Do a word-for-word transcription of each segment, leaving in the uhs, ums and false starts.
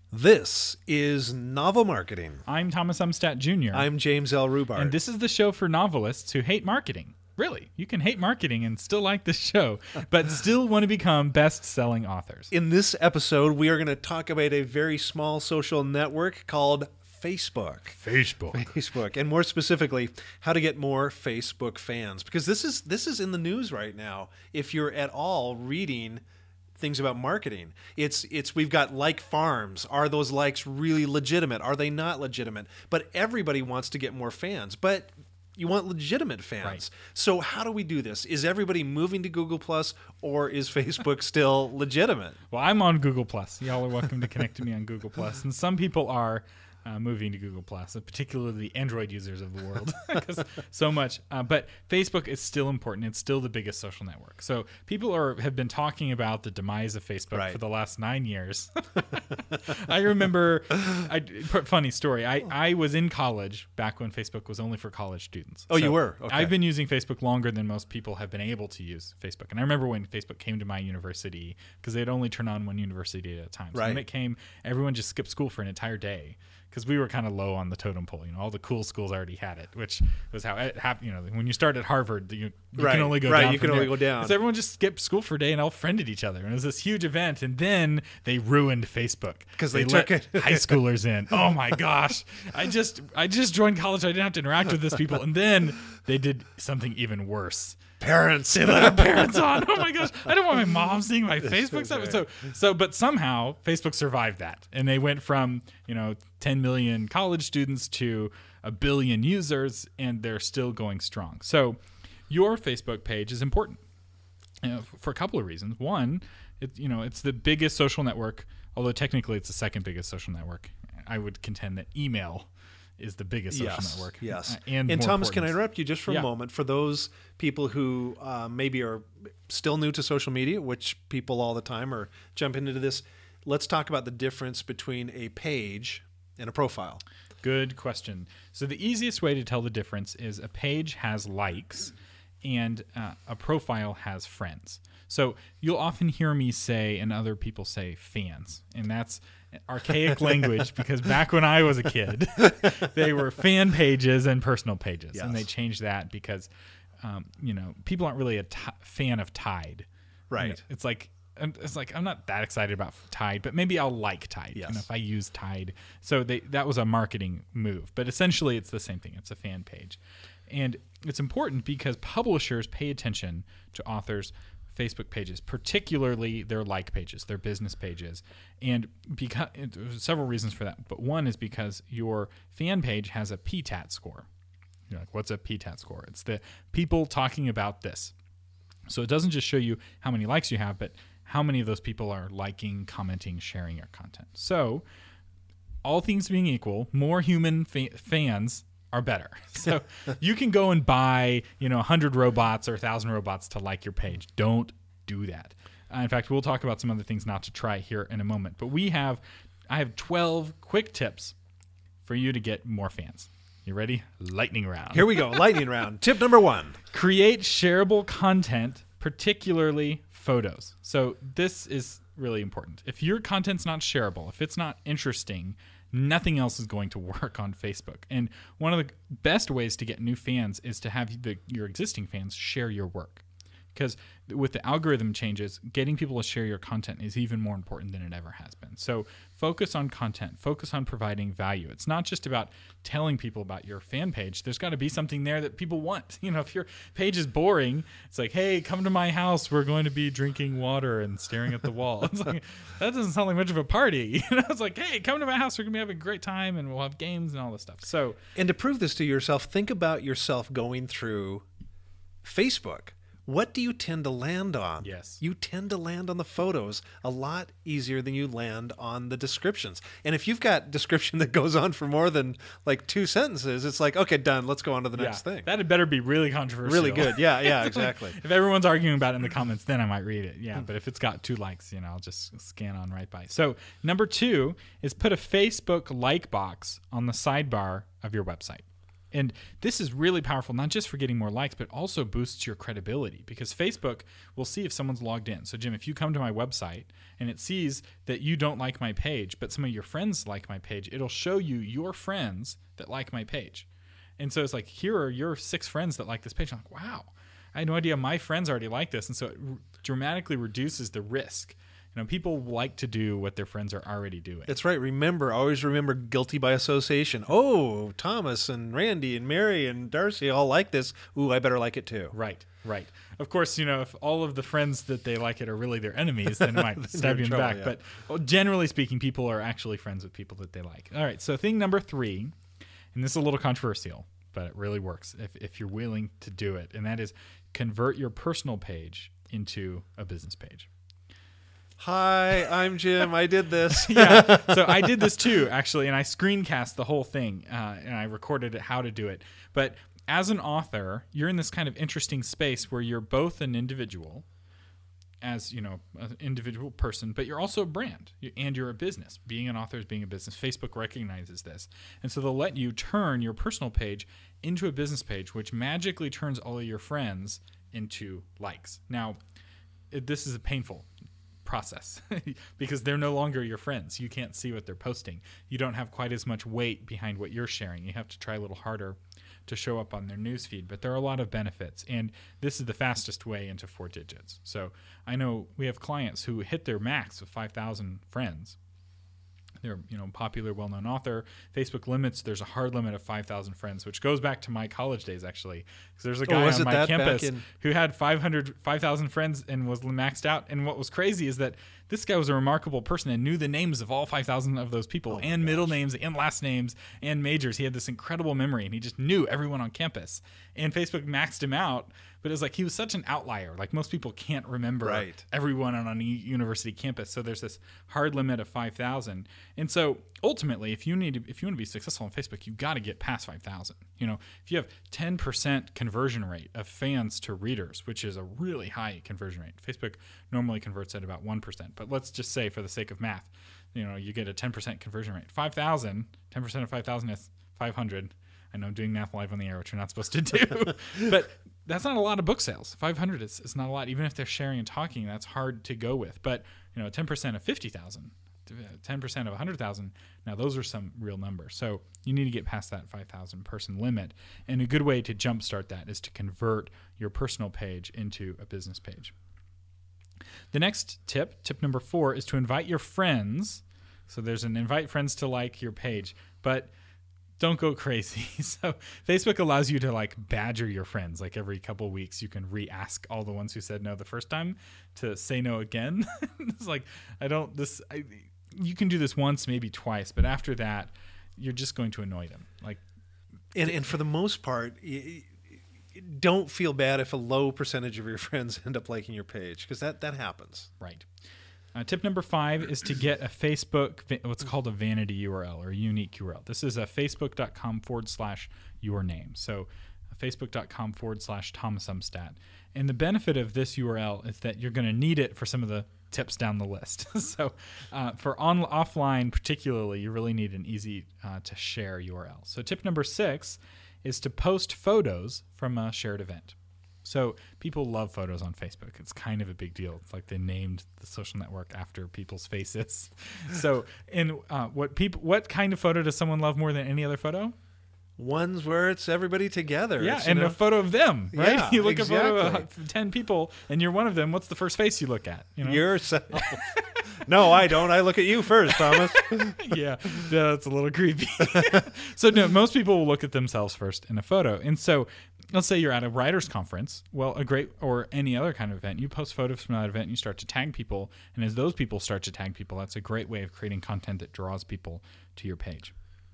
This is Novel Marketing. I'm Thomas Umstattd Junior I'm James L. Rhubbard. And this is the show for novelists who hate marketing. Really, you can hate marketing and still like this show, but still want to become best-selling authors. In this episode, we are going to talk about a very small social network called Facebook. Facebook. Facebook, and more specifically, how to get more Facebook fans. Because this is this is in the news right now. If you're at all reading things about marketing, it's it's we've got like farms. Are those likes really legitimate? Are they not legitimate? But everybody wants to get more fans, but you want legitimate fans. Right. So how do we do this? Is everybody moving to Google Plus, or is Facebook still legitimate? Well, I'm on Google Plus. Y'all are welcome to connect to me on Google Plus, and some people are Uh, moving to Google Plus, particularly the Android users of the world, because so much. Uh, but Facebook is still important. It's still the biggest social network. So people are have been talking about the demise of Facebook right. for the last nine years. I remember, I, funny story. I, I was in college back when Facebook was only for college students. Oh, so you were? Okay. I've been using Facebook longer than most people have been able to use Facebook. And I remember when Facebook came to my university, because they'd only turn on one university at a time. So right. when it came, everyone just skipped school for an entire day, because we were kind of low on the totem pole. You know, all the cool schools already had it, which was how it happened. You know, when you start at Harvard, you, you right. can only go right. down. You can there. only go down. So everyone just skipped school for a day and all friended each other. And it was this huge event. And then they ruined Facebook because they, they let took it high schoolers in. Oh my gosh! I just I just joined college. I didn't have to interact with these people. And then they did something even worse. Parents. They let our parents on. Oh my gosh. I don't want my mom seeing my Facebook stuff. So, so, but somehow Facebook survived that. And they went from, you know, ten million college students to a billion users, and they're still going strong. So your Facebook page is important, you know, for a couple of reasons. One, it, you know, it's the biggest social network, although technically it's the second biggest social network. I would contend that email is the biggest social yes, network. Yes. Uh, and and more Thomas, important. can I interrupt you just for yeah. a moment? For those people who uh, maybe are still new to social media, which people all the time are jumping into this, let's talk about the difference between a page and a profile. Good question. So the easiest way to tell the difference is a page has likes and uh, a profile has friends. So you'll often hear me say, and other people say, fans. And that's archaic language, because back when I was a kid, they were fan pages and personal pages. Yes. And they changed that because, um, you know, people aren't really a t- fan of Tide. Right. You know, it's like, it's like I'm not that excited about Tide, but maybe I'll like Tide. Yes. You know, if I use Tide. So they, that was a marketing move. But essentially, it's the same thing. It's a fan page. And it's important because publishers pay attention to authors' Facebook pages, particularly their like pages, their business pages. And because there's several reasons for that. But one is because your fan page has a P T A T score. You're like, what's a P T A T score? It's the people talking about this. So it doesn't just show you how many likes you have, but how many of those people are liking, commenting, sharing your content. So all things being equal, more human fa- fans are better. So you can go and buy, you know, one hundred robots or one thousand robots to like your page. Don't do that. Uh, in fact, we'll talk about some other things not to try here in a moment. But we have, I have twelve quick tips for you to get more fans. You ready? Lightning round. Here we go. Lightning round. Tip number one. Create shareable content, particularly photos. So this is really important. If your content's not shareable, if it's not interesting, nothing else is going to work on Facebook. And one of the best ways to get new fans is to have the, your existing fans share your work. Because with the algorithm changes, getting people to share your content is even more important than it ever has been. So focus on content. Focus on providing value. It's not just about telling people about your fan page. There's got to be something there that people want. You know, if your page is boring, it's like, hey, come to my house. We're going to be drinking water and staring at the wall. It's like, that doesn't sound like much of a party. You know, it's like, hey, come to my house. We're going to be having a great time, and we'll have games and all this stuff. So, and to prove this to yourself, think about yourself going through Facebook. What do you tend to land on? Yes. You tend to land on the photos a lot easier than you land on the descriptions. And if you've got description that goes on for more than like two sentences, it's like, okay, done. Let's go on to the yeah, next thing. That had better be really controversial. Really good. Yeah, yeah, exactly. If everyone's arguing about it in the comments, then I might read it. Yeah, but if it's got two likes, you know, I'll just scan on right by. So number two is put a Facebook like box on the sidebar of your website. And this is really powerful, not just for getting more likes, but also boosts your credibility, because Facebook will see if someone's logged in. So, Jim, if you come to my website and it sees that you don't like my page, but some of your friends like my page, it'll show you your friends that like my page. And so it's like, here are your six friends that like this page. I'm like, wow, I had no idea my friends already like this. And so it r- dramatically reduces the risk. You know, people like to do what their friends are already doing. That's right. Remember, always remember guilty by association. Oh, Thomas and Randy and Mary and Darcy all like this. Ooh, I better like it too. Right, right. Of course, you know, if all of the friends that they like it are really their enemies, then it might stab you in the back. Yeah. But well, generally speaking, people are actually friends with people that they like. All right, so thing number three, and this is a little controversial, but it really works if, if you're willing to do it, and that is convert your personal page into a business page. Hi, I'm Jim. I did this. Yeah, so I did this too, actually, and I screencast the whole thing, uh, and I recorded it, how to do it. But as an author, you're in this kind of interesting space where you're both an individual, as you know, an individual person, but you're also a brand, and you're a business. Being an author is being a business. Facebook recognizes this, and so they'll let you turn your personal page into a business page, which magically turns all of your friends into likes. Now, it, this is a painful process because they're no longer your friends. You can't see what they're posting. You don't have quite as much weight behind what you're sharing. You have to try a little harder to show up on their newsfeed, but there are a lot of benefits, and this is the fastest way into four digits. So I know we have clients who hit their max of five thousand friends. They're, you know, popular, well-known author. Facebook limits, there's a hard limit of five thousand friends, which goes back to my college days, actually. Because there's a guy oh, on my campus in- who had five hundred, five thousand friends and was maxed out. And what was crazy is that this guy was a remarkable person and knew the names of all five thousand of those people, oh and middle names and last names and majors. He had this incredible memory, and he just knew everyone on campus. And Facebook maxed him out, but it was like he was such an outlier. Like most people can't remember right. everyone on a university campus. So there's this hard limit of five thousand. And so ultimately, if you need to, if you want to be successful on Facebook, you've got to get past five thousand. You know, if you have ten percent conversion rate of fans to readers, which is a really high conversion rate. Facebook normally converts at about one percent. But let's just say, for the sake of math, you know, you get a ten percent conversion rate. five thousand, ten percent of five thousand is five hundred. I know I'm doing math live on the air, which you're not supposed to do. But that's not a lot of book sales. five hundred is, is not a lot. Even if they're sharing and talking, that's hard to go with. But, you know, ten percent of fifty thousand, ten percent of one hundred thousand, now those are some real numbers. So you need to get past that five thousand person limit. And a good way to jumpstart that is to convert your personal page into a business page. The next tip, tip number four, is to invite your friends. So there's an invite friends to like your page, but don't go crazy. So Facebook allows you to like badger your friends. Like every couple of weeks, you can re-ask all the ones who said no the first time to say no again. It's like, I don't, this, I, you can do this once, maybe twice, but after that, you're just going to annoy them. Like, and, and for the most part, y- don't feel bad if a low percentage of your friends end up liking your page, because that, that happens. Right. Uh, tip number five is to get a Facebook, what's called a vanity U R L or a unique U R L. This is a facebook.com forward slash your name. So facebook.com forward slash Thomas Umstattd. And the benefit of this U R L is that you're going to need it for some of the tips down the list. So uh, for on offline particularly, you really need an easy uh, to share U R L. So tip number six is to post photos from a shared event. So people love photos on Facebook. It's kind of a big deal. It's like they named the social network after people's faces. So, and uh, what people, what kind of photo does someone love more than any other photo? Ones where it's everybody together. Yeah, it's, and know, a photo of them, right? Yeah, you look exactly. at a photo of ten people, and you're one of them. What's the first face you look at? You know? Yourself. No, I don't. I look at you first, Thomas. yeah, that's a little creepy. So no, most people will look at themselves first in a photo. And so let's say you're at a writer's conference, well, a great, or any other kind of event, you post photos from that event and you start to tag people. And as those people start to tag people, that's a great way of creating content that draws people to your page.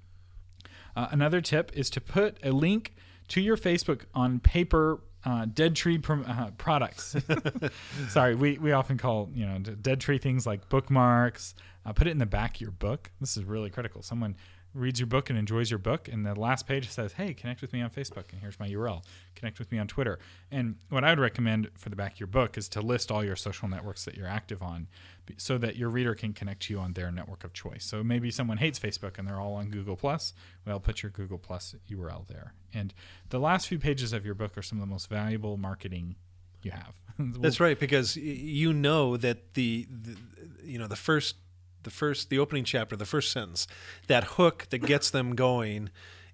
Uh, another tip is to put a link to your Facebook on paper Uh, dead tree prom- uh, products. Sorry, we, we often call, you know, dead tree things like bookmarks. Uh, put it in the back of your book. This is really critical. Someone reads your book and enjoys your book, and the last page says, hey, connect with me on Facebook, and here's my U R L. Connect with me on Twitter. And what I would recommend for the back of your book is to list all your social networks that you're active on so that your reader can connect to you on their network of choice. So maybe someone hates Facebook and they're all on Google Plus. Well, put your Google Plus U R L there. And the last few pages of your book are some of the most valuable marketing you have. That's right, because you know that the, the you know the first the first the opening chapter, the first sentence, that hook that gets them going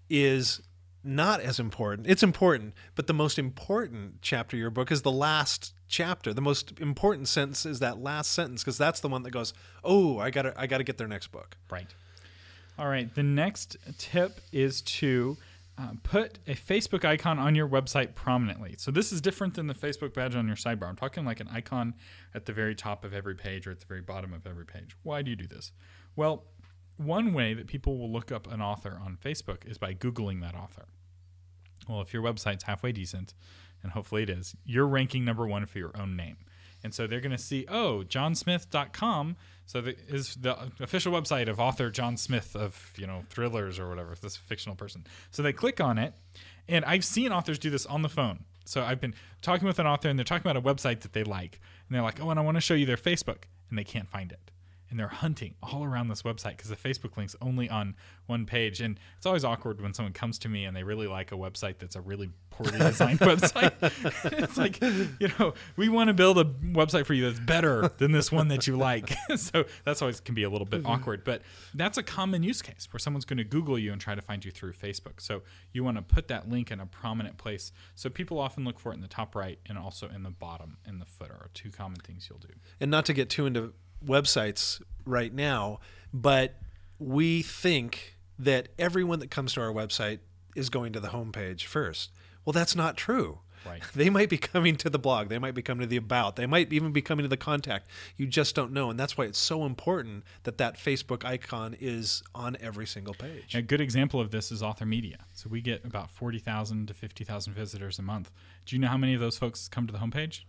is not as important. It's important, but the most important chapter of your book is the last chapter. The most important sentence is that last sentence, because that's the one that goes, "Oh, I got to I got to get their next book." Right. All right, the next tip is to Uh, put a Facebook icon on your website prominently. So this is different than the Facebook badge on your sidebar. I'm talking like an icon at the very top of every page or at the very bottom of every page. Why do you do this? Well, one way that people will look up an author on Facebook is by Googling that author. Well, if your website's halfway decent, and hopefully it is, you're ranking number one for your own name. And so they're going to see, oh, john smith dot com. So that is the official website of author John Smith of, you know, thrillers or whatever, this fictional person. So they click on it, and I've seen authors do this on the phone. So I've been talking with an author, and they're talking about a website that they like. And they're like, oh, and I want to show you their Facebook. And they can't find it. And they're hunting all around this website because the Facebook link's only on one page. And it's always awkward when someone comes to me and they really like a website that's a really poorly designed website. It's like, you know, we want to build a website for you that's better than this one that you like. So that's always can be a little bit awkward. But that's a common use case where someone's going to Google you and try to find you through Facebook. So you want to put that link in a prominent place. So people often look for it in the top right and also in the bottom in the footer are two common things you'll do. And not to get too into websites right now, but we think that everyone that comes to our website is going to the homepage first. Well, that's not true. Right. They might be coming to the blog. They might be coming to the about. They might even be coming to the contact. You just don't know. And that's why it's so important that that Facebook icon is on every single page. A good example of this is Author Media. So we get about forty thousand to fifty thousand visitors a month. Do you know how many of those folks come to the homepage?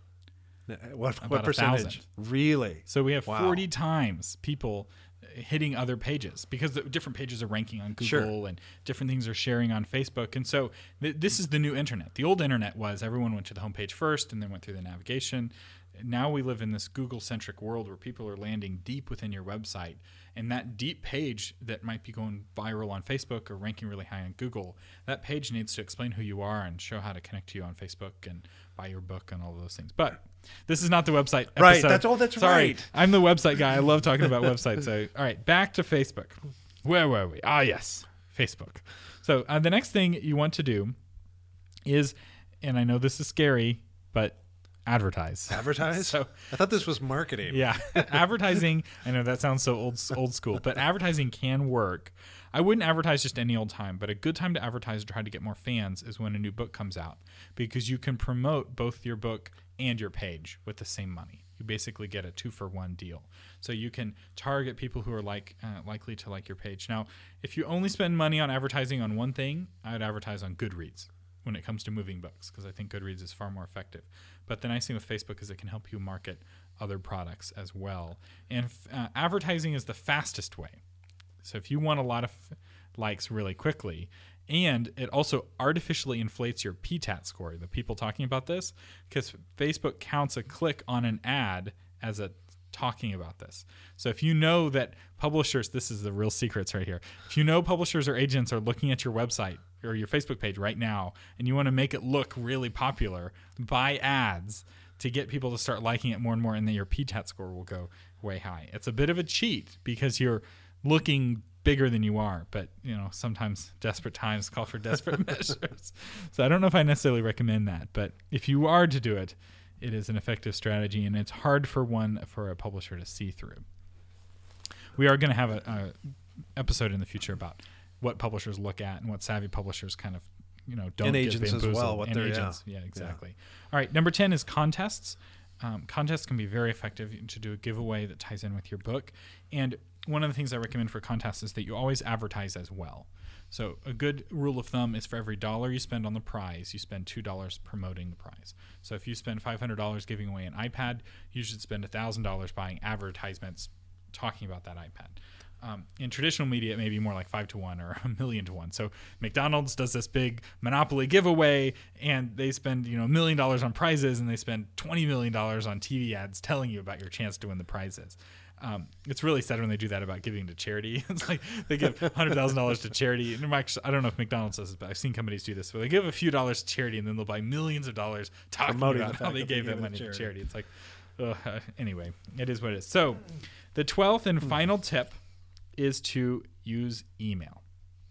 What, About what percentage? a thousand. Really? So we have Wow. forty times people hitting other pages because the different pages are ranking on Google Sure. and different things are sharing on Facebook. And so th- this is the new internet. The old internet was everyone went to the homepage first and then went through the navigation. Now we live in this Google-centric world where people are landing deep within your website. And that deep page that might be going viral on Facebook or ranking really high on Google, that page needs to explain who you are and show how to connect to you on Facebook and buy your book and all of those things. But this is not the website episode. Right, that's all that's Sorry, right. I'm the website guy. I love talking about websites. So, all right, back to Facebook. Where were we? Ah, yes, Facebook. So uh, the next thing you want to do is, and I know this is scary, but advertise. Advertise? So I thought this was marketing. yeah, advertising. I know that sounds so old old school, but advertising can work. I wouldn't advertise just any old time, but a good time to advertise to try to get more fans is when a new book comes out because you can promote both your book and your page with the same money. You basically get a two for one deal. So you can target people who are like uh, likely to like your page. Now, if you only spend money on advertising on one thing, I would advertise on Goodreads when it comes to moving books because I think Goodreads is far more effective. But the nice thing with Facebook is it can help you market other products as well. And uh, advertising is the fastest way. So if you want a lot of likes really quickly, and it also artificially inflates your P T A T score, the people talking about this, because Facebook counts a click on an ad as a talking about this. So if you know that publishers, this is the real secrets right here. If you know publishers or agents are looking at your website or your Facebook page right now, and you want to make it look really popular, buy ads to get people to start liking it more and more, and then your P T A T score will go way high. It's a bit of a cheat because you're looking bigger than you are, but you know, sometimes desperate times call for desperate measures. So I don't know if I necessarily recommend that, but if you are to do it, it is an effective strategy, and it's hard for one for a publisher to see through. We are going to have a, a episode in the future about what publishers look at and what savvy publishers kind of, you know, don't and get agents as bamboozled. well. What and they're agents, yeah, yeah, exactly. Yeah. All right, number ten is contests. Um, contests can be very effective to do a giveaway that ties in with your book. And one of the things I recommend for contests is that you always advertise as well. So a good rule of thumb is for every dollar you spend on the prize, you spend two dollars promoting the prize. So if you spend five hundred dollars giving away an iPad, you should spend one thousand dollars buying advertisements talking about that iPad. Um, in traditional media, it may be more like five to one or a million to one. So McDonald's does this big Monopoly giveaway, and they spend you know a million dollars on prizes, and they spend twenty million dollars on T V ads telling you about your chance to win the prizes. Um, it's really sad when they do that about giving to charity. It's like they give one hundred thousand dollars to charity. And actually, I don't know if McDonald's does this, but I've seen companies do this where they give a few dollars to charity, and then they'll buy millions of dollars talking Promoting about the how fact they that gave they that gave it money to to charity. charity. It's like, ugh, uh, anyway, it is what it is. So the twelfth and final tip is to use email.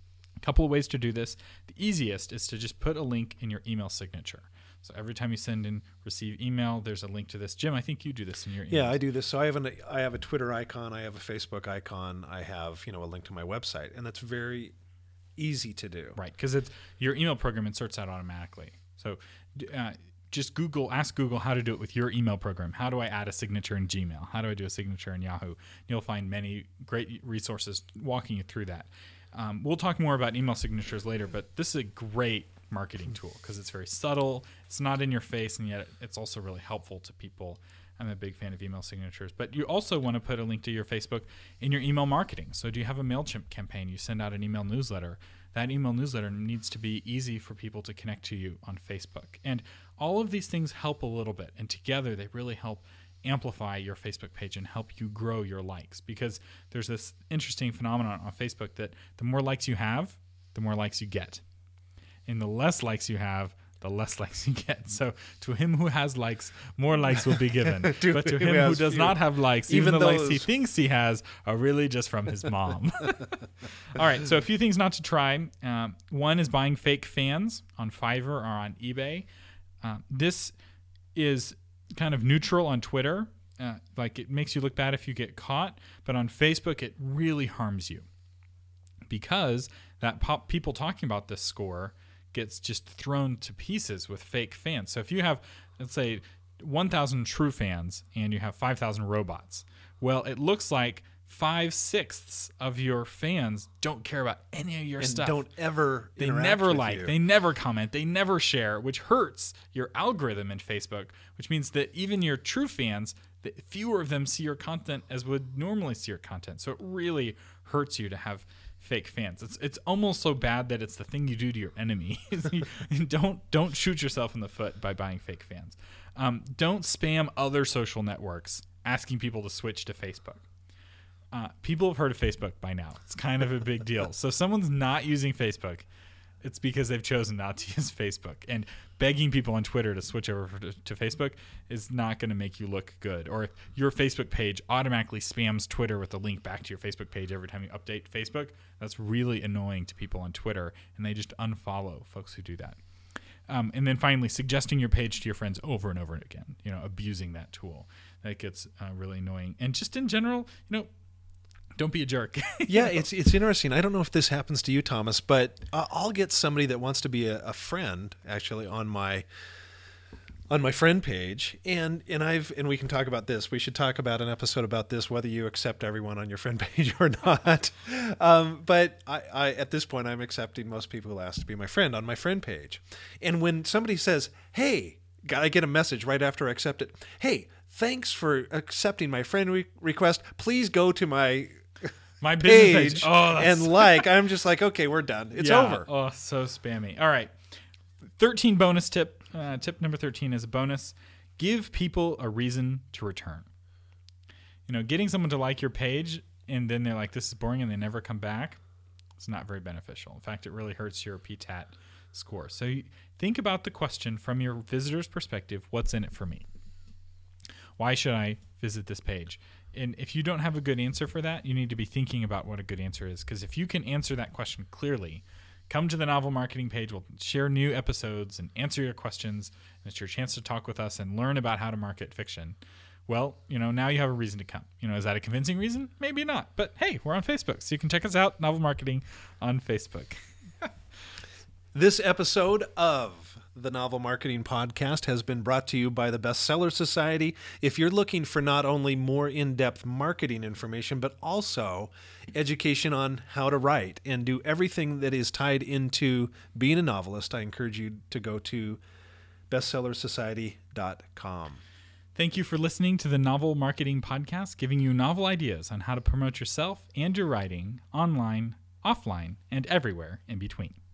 A couple of ways to do this. The easiest is to just put a link in your email signature. So every time you send and receive email, there's a link to this. Jim, I think you do this in your email. Yeah, I do this. So I have an I have a Twitter icon, I have a Facebook icon, I have you know a link to my website, and that's very easy to do. Right, because it's your email program inserts that automatically. So uh, just Google, ask Google how to do it with your email program. How do I add a signature in Gmail? How do I do a signature in Yahoo? You'll find many great resources walking you through that. Um, we'll talk more about email signatures later, but this is a great marketing tool because it's very subtle. It's not in your face, and yet it's also really helpful to people. I'm a big fan of email signatures. But you also want to put a link to your Facebook in your email marketing. So do you have a MailChimp campaign? You send out an email newsletter. That email newsletter needs to be easy for people to connect to you on Facebook. And all of these things help a little bit. And together they really help amplify your Facebook page and help you grow your likes. Because there's this interesting phenomenon on Facebook that the more likes you have, the more likes you get. And the less likes you have, the less likes you get. So to him who has likes, more likes will be given. To but to him him who who has does few. not have likes, even, Even the likes he those. thinks he has are really just from his mom. All right, so a few things not to try. Um, one is buying fake fans on Fiverr or on eBay. Uh, this is kind of neutral on Twitter. Uh, like it makes you look bad if you get caught, but on Facebook it really harms you because that pop, people talking about this score gets just thrown to pieces with fake fans. So if you have, let's say, one thousand true fans and you have five thousand robots, well, it looks like five-sixths of your fans don't care about any of your And stuff. don't ever They interact never with like, you. they never comment, they never share, which hurts your algorithm in Facebook, which means that even your true fans, the fewer of them see your content as would normally see your content. So it really hurts you to have fake fans. It's it's almost so bad that it's the thing you do to your enemy. don't don't shoot yourself in the foot by buying fake fans. Um, don't spam other social networks asking people to switch to Facebook. Uh, people have heard of Facebook by now. It's kind of a big deal. So if someone's not using Facebook, it's because they've chosen not to use Facebook. And begging people on Twitter to switch over to, to Facebook is not going to make you look good. Or if your Facebook page automatically spams Twitter with a link back to your Facebook page every time you update Facebook, that's really annoying to people on Twitter, and they just unfollow folks who do that. Um, and then finally, suggesting your page to your friends over and over again, you know, abusing that tool. That gets uh, really annoying. And just in general, you know, don't be a jerk. Yeah, it's it's interesting. I don't know if this happens to you, Thomas, but uh, I'll get somebody that wants to be a, a friend actually on my on my friend page, and and I've and we can talk about this. We should talk about an episode about this, whether you accept everyone on your friend page or not. Um, but I, I at this point, I'm accepting most people who ask to be my friend on my friend page. And when somebody says, "Hey," I get a message right after I accept it. "Hey, thanks for accepting my friend re- request. Please go to my My business page, page oh, that's and like." I'm just like, okay, we're done. It's yeah. over. Oh, so spammy. All right. thirteen bonus tip. Uh, tip number thirteen is a bonus. Give people a reason to return. You know, getting someone to like your page and then they're like, this is boring, and they never come back, it's not very beneficial. In fact, it really hurts your P T A T score. So you think about the question from your visitor's perspective, what's in it for me? Why should I visit this page? And if you don't have a good answer for that, you need to be thinking about what a good answer is. Because if you can answer that question clearly, come to the Novel Marketing page. We'll share new episodes and answer your questions. And it's your chance to talk with us and learn about how to market fiction. Well, you know, now you have a reason to come. You know, is that a convincing reason? Maybe not. But hey, we're on Facebook, so you can check us out, Novel Marketing on Facebook. This episode of the Novel Marketing Podcast has been brought to you by the Bestseller Society. If you're looking for not only more in-depth marketing information, but also education on how to write and do everything that is tied into being a novelist, I encourage you to go to bestseller society dot com. Thank you for listening to the Novel Marketing Podcast, giving you novel ideas on how to promote yourself and your writing online, offline, and everywhere in between.